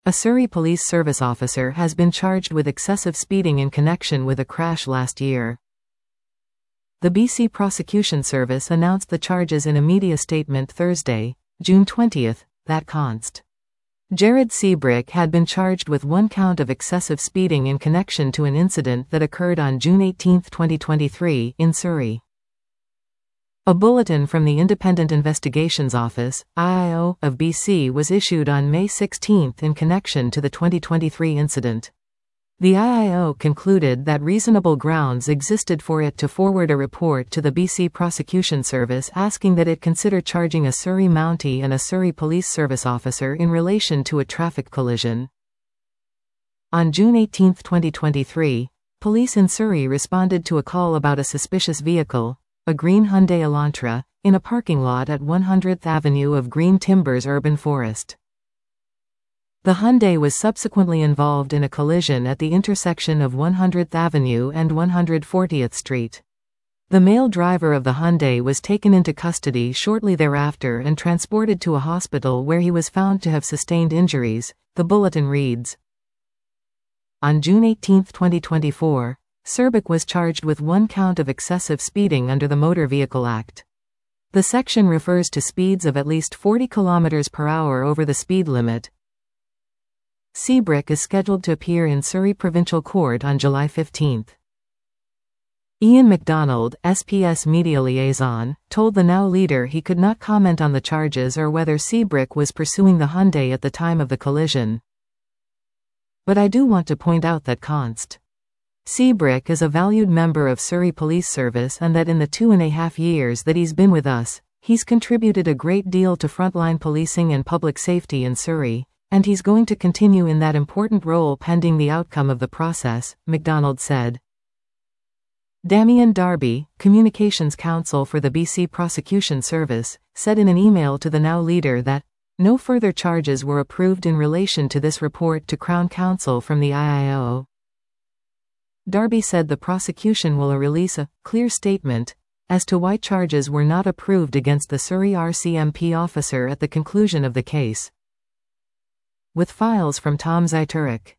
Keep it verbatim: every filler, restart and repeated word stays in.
A Surrey Police Service officer has been charged with excessive speeding in connection with a crash last year. The B C Prosecution Service announced the charges in a media statement Thursday, June twentieth, that const. Jared Seabrick had been charged with one count of excessive speeding in connection to an incident that occurred on June eighteenth twenty twenty-three, in Surrey. A bulletin from the Independent Investigations Office, I I O, of B C was issued on May sixteenth in connection to the twenty twenty-three incident. The I I O concluded that reasonable grounds existed for it to forward a report to the B C Prosecution Service asking that it consider charging a Surrey Mountie and a Surrey Police Service officer in relation to a traffic collision. On June eighteenth twenty twenty-three, police in Surrey responded to a call about a suspicious vehicle, a green Hyundai Elantra, in a parking lot at one hundredth Avenue of Green Timbers Urban Forest. The Hyundai was subsequently involved in a collision at the intersection of one hundredth Avenue and one hundred fortieth Street. The male driver of the Hyundai was taken into custody shortly thereafter and transported to a hospital where he was found to have sustained injuries, the bulletin reads. On June eighteenth twenty twenty-four, Seabrick was charged with one count of excessive speeding under the Motor Vehicle Act. The section refers to speeds of at least forty kilometers per hour over the speed limit. Seabrick is scheduled to appear in Surrey Provincial Court on July fifteenth. Ian MacDonald, S P S media liaison, told the Now Leader he could not comment on the charges or whether Seabrick was pursuing the Hyundai at the time of the collision. But I do want to point out that const. Seabrick is a valued member of Surrey Police Service and that in the two and a half years that he's been with us, he's contributed a great deal to frontline policing and public safety in Surrey, and he's going to continue in that important role pending the outcome of the process, MacDonald said. Damien Darby, Communications Counsel for the B C Prosecution Service, said in an email to the Now Leader that no further charges were approved in relation to this report to Crown Counsel from the I I O. Darby said the prosecution will release a clear statement as to why charges were not approved against the Surrey R C M P officer at the conclusion of the case. With files from Tom Zyturek.